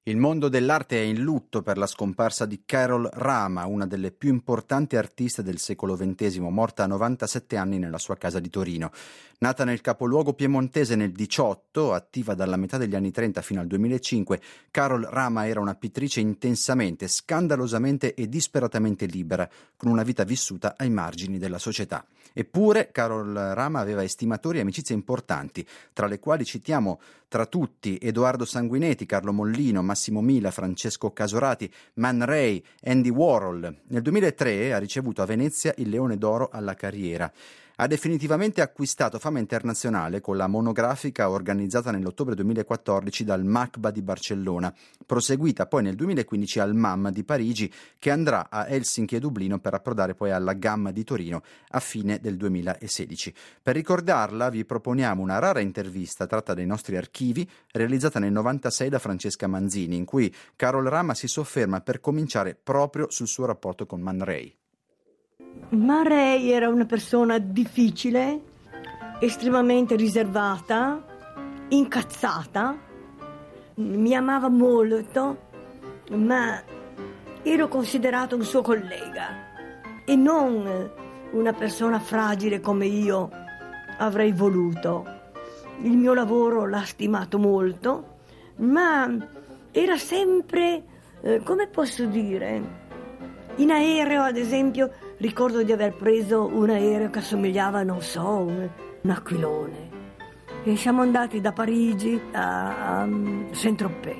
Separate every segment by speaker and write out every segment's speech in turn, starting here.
Speaker 1: Il mondo dell'arte è in lutto per la scomparsa di Carol Rama, una delle più importanti artiste del secolo XX, morta a 97 anni nella sua casa di Torino. Nata nel capoluogo piemontese nel 18, attiva dalla metà degli anni 30 fino al 2005, Carol Rama era una pittrice intensamente, scandalosamente e disperatamente libera, con una vita vissuta ai margini della società. Eppure Carol Rama aveva estimatori e amicizie importanti, tra le quali citiamo tra tutti Edoardo Sanguinetti, Carlo Mollino, Massimo Mila, Francesco Casorati, Man Ray, Andy Warhol. Nel 2003 ha ricevuto a Venezia il Leone d'Oro alla carriera. Ha definitivamente acquistato fama internazionale con la monografica organizzata nell'ottobre 2014 dal MACBA di Barcellona, proseguita poi nel 2015 al MAM di Parigi, che andrà a Helsinki e Dublino per approdare poi alla GAM di Torino a fine del 2016. Per ricordarla vi proponiamo una rara intervista tratta dai nostri archivi, realizzata nel 96 da Francesca Manzini, in cui Carol Rama si sofferma per cominciare proprio sul suo rapporto con Man Ray.
Speaker 2: Man Ray era una persona difficile, estremamente riservata, incazzata, mi amava molto, ma ero considerato un suo collega e non una persona fragile come io avrei voluto. Il mio lavoro l'ha stimato molto, ma era sempre, come posso dire, in aereo, ad esempio, ricordo di aver preso un aereo che assomigliava, non so, un aquilone. E siamo andati da Parigi a Saint-Tropez.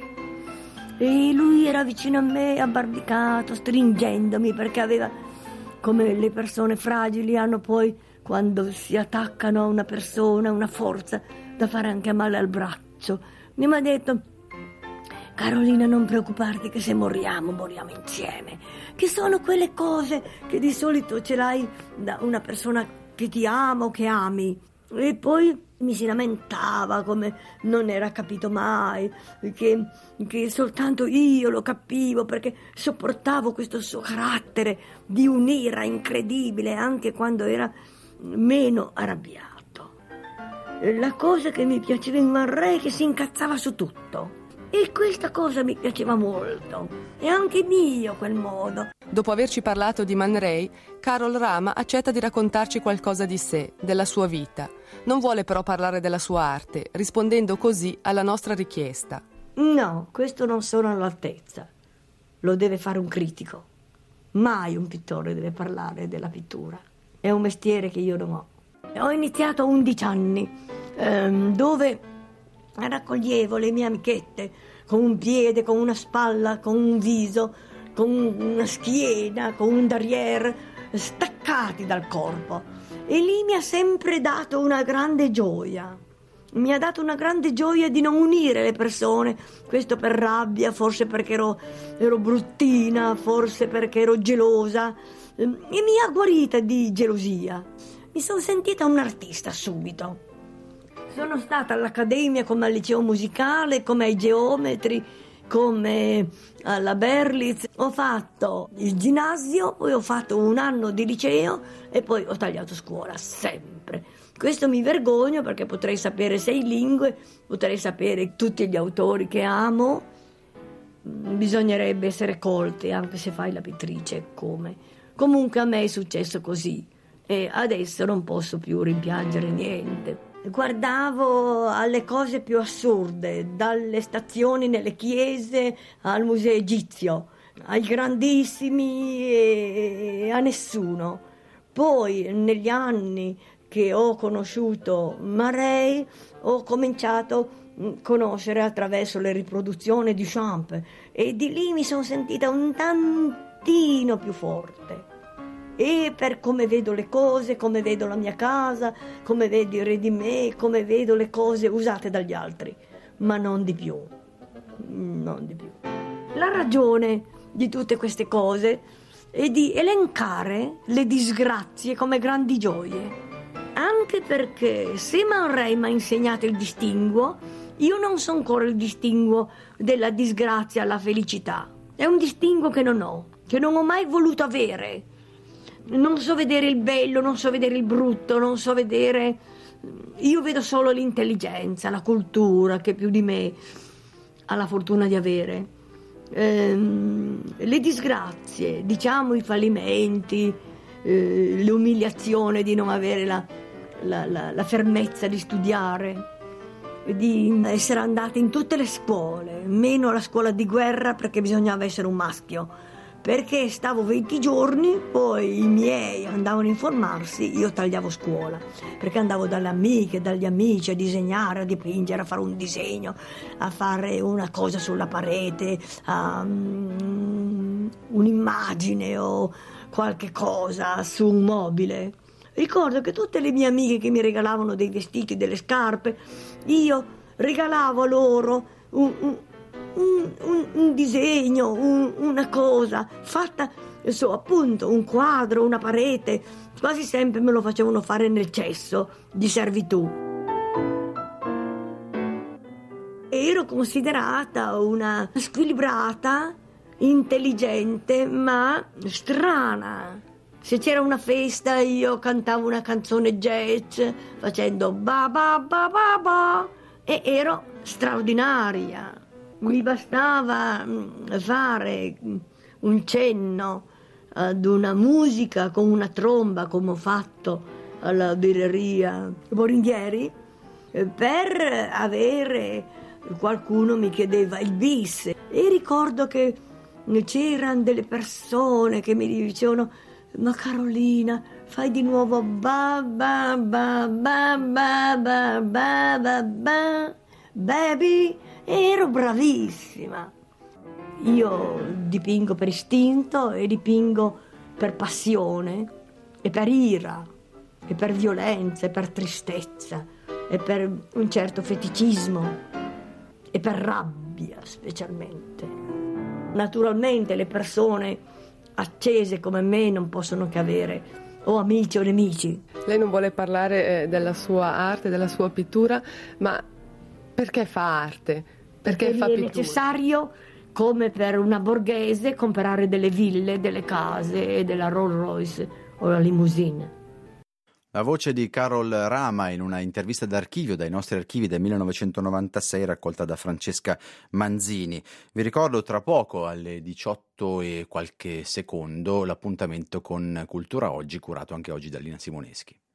Speaker 2: E lui era vicino a me, abbarbicato, stringendomi, perché aveva, come le persone fragili hanno poi, quando si attaccano a una persona, una forza da fare anche male al braccio. Mi ha detto: Carolina, non preoccuparti che se moriamo insieme, che sono quelle cose che di solito ce l'hai da una persona che ti ama o che ami. E poi mi si lamentava come non era capito mai, che soltanto io lo capivo, perché sopportavo questo suo carattere di un'ira incredibile anche quando era meno arrabbiato. La cosa che mi piaceva in Man Ray è che si incazzava su tutto. E questa cosa mi piaceva molto. E anche mio quel modo.
Speaker 3: Dopo averci parlato di Man Ray, Carol Rama accetta di raccontarci qualcosa di sé, della sua vita. Non vuole però parlare della sua arte, rispondendo così alla nostra richiesta.
Speaker 2: No, questo non sono all'altezza. Lo deve fare un critico. Mai un pittore deve parlare della pittura. È un mestiere che io non ho. Ho iniziato a 11 anni, dove raccoglievo le mie amichette con un piede, con una spalla, con un viso, con una schiena, con un derrière, staccati dal corpo. E lì mi ha sempre dato una grande gioia. Mi ha dato una grande gioia di non unire le persone, questo per rabbia, forse perché ero bruttina, forse perché ero gelosa, e mi ha guarita di gelosia. Mi sono sentita un artista subito. Sono stata all'Accademia come al liceo musicale, come ai geometri, come alla Berlitz. Ho fatto il ginnasio, poi ho fatto un anno di liceo e poi ho tagliato scuola, sempre. Questo mi vergogno perché potrei sapere 6 lingue, potrei sapere tutti gli autori che amo. Bisognerebbe essere colti, anche se fai la pittrice, come. Comunque a me è successo così e adesso non posso più rimpiangere niente. Guardavo alle cose più assurde, dalle stazioni nelle chiese al museo egizio, ai grandissimi e a nessuno. Poi negli anni che ho conosciuto Man Ray ho cominciato a conoscere attraverso le riproduzioni di Duchamp e di lì mi sono sentita un tantino più forte. E per come vedo le cose, come vedo la mia casa, come vedo i ready-made, come vedo le cose usate dagli altri, ma non di più, non di più. La ragione di tutte queste cose è di elencare le disgrazie come grandi gioie, anche perché se Man Ray mi ha insegnato il distinguo, io non so ancora il distinguo della disgrazia alla felicità. È un distinguo che non ho mai voluto avere. Non so vedere il bello, non so vedere il brutto, non so vedere... Io vedo solo l'intelligenza, la cultura, che più di me. ha la fortuna di avere. Le disgrazie, diciamo i fallimenti, l'umiliazione di non avere la fermezza di studiare, di essere andata in tutte le scuole, meno la scuola di guerra perché bisognava essere un maschio, perché stavo 20 giorni, poi i miei andavano a informarsi, io tagliavo scuola, perché andavo dalle amiche, dagli amici a disegnare, a dipingere, a fare un disegno, a fare una cosa sulla parete, un'immagine o qualche cosa su un mobile. Ricordo che tutte le mie amiche che mi regalavano dei vestiti, delle scarpe, io regalavo loro un disegno, una cosa fatta, appunto, un quadro, una parete. Quasi sempre me lo facevano fare nel cesso di servitù. Ero considerata una squilibrata, intelligente, ma strana. Se c'era una festa io cantavo una canzone jazz facendo ba ba ba ba ba e ero straordinaria. Mi bastava fare un cenno ad una musica con una tromba come ho fatto alla birreria Boringhieri per avere, qualcuno mi chiedeva il bis e ricordo che c'erano delle persone che mi dicevano: ma Carolina, fai di nuovo ba ba ba ba ba ba ba ba ba baby. Ero bravissima. Io dipingo per istinto e dipingo per passione e per ira e per violenza e per tristezza e per un certo feticismo e per rabbia specialmente. Naturalmente le persone accese come me non possono che avere o amici o nemici.
Speaker 3: Lei non vuole parlare della sua arte, della sua pittura, ma perché fa arte? Perché fa pittura?
Speaker 2: È necessario, come per una borghese, comprare delle ville, delle case e della Rolls Royce o la limousine.
Speaker 1: La voce di Carol Rama in una intervista d'archivio dai nostri archivi del 1996 raccolta da Francesca Manzini. Vi ricordo tra poco alle 18 e qualche secondo l'appuntamento con Cultura Oggi, curato anche oggi da Lina Simoneschi.